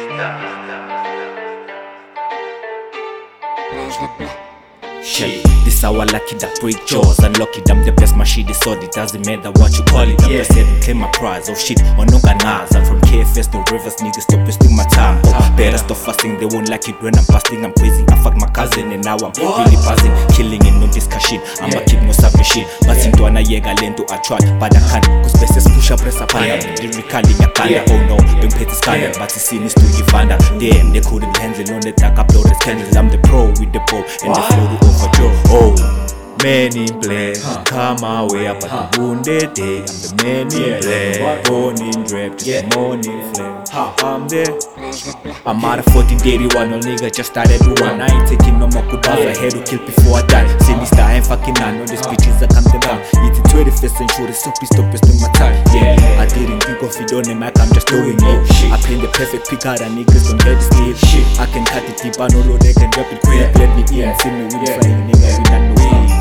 Shit, this our lucky that break jaws. Unlucky, I'm the best, my shit is solid. Doesn't matter what you call it. I'm just here to claim my prize. Oh shit, on no ganas. I'm from KFS to Rivers, niggas stop wasting my time. Oh, better stop fasting, they won't like it when I'm fasting. I'm crazy, I fuck my cousin and now I'm really buzzing. Killing in no discussion, I'm a kid, no savage shit. But into an ayega lento, I try, but I can't. Cause best push up, press up, lyrically, I can't. Oh no, don't pay this kind of, but it's seen is to Uganda. Damn, they couldn't handle on the dark upload as candles. I'm the pro with the bow and the flow to overjoy. Oh, many plans come my way up at the wounded day. I'm the many plans, born in drip, just morning flame. I'm there. I'm out of 1481, no nigga just started to one. I ain't taking no more good I had to kill before I die. See me star, I ain't fucking I know these bitches that come down. It's the 21st century, so please stop wasting my time. Yeah, I didn't think of it on the mic, I'm just doing it. I paint the perfect pick out and niggas don't get this deal. I can cut it deep, I know they can drop it quick. Let me in, see me with flying nigga, we not know it.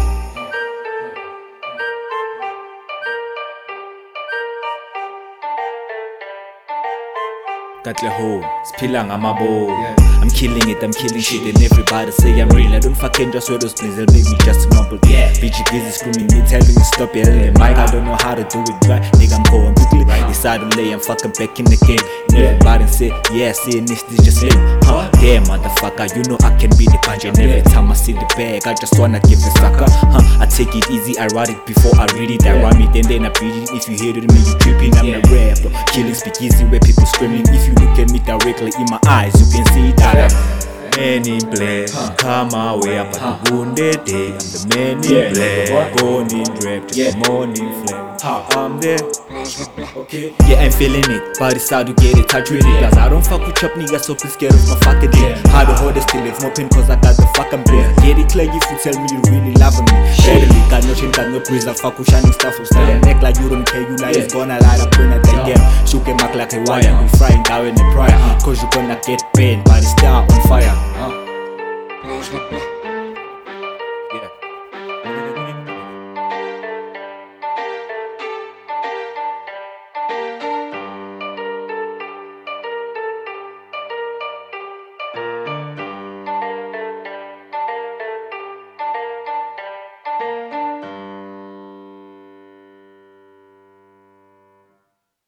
Katle ho, spilang amabo. I'm killing it, I'm killing shit, and everybody say I'm real. I don't fucking just wear those things, they'll make me just mumble. BG busy screaming me, telling me stop yelling. Mike, I don't know how to do it right. Nigga, I'm going quickly. Decide to lay, I'm fucking back in the game. And everybody say, yeah, seeing this just lame. Damn, motherfucker, you know I can be the punch. And every time I see the bag, I just wanna give a sucker. I take it easy, I write it before I read it. I rhyme it and then I beat it. If you hear it, me, you tripping. I'm a rapper. Killing speak easy where people screaming. If you look at me directly in my eyes, you can see that many plans come my way up at the wounded day. I'm the many plans, born in drip, just morning flame. I'm there. Okay. Yeah, I'm feeling it, but it's hard to get it, touch with it. Cause I don't fuck with chop niggas, so please get off my fucking dick. How the hold still live, no pain cause I got the fucking breath. Get it clear if you tell me you really loving me. Barely got no chin, got no praise, I fuck with shining stuff. I'm starting neck like you don't care, you like it's gonna light up when I take them. Shook a mark like a wire, we frying down in the prior. Cause you gonna get pain, but it's still on fire.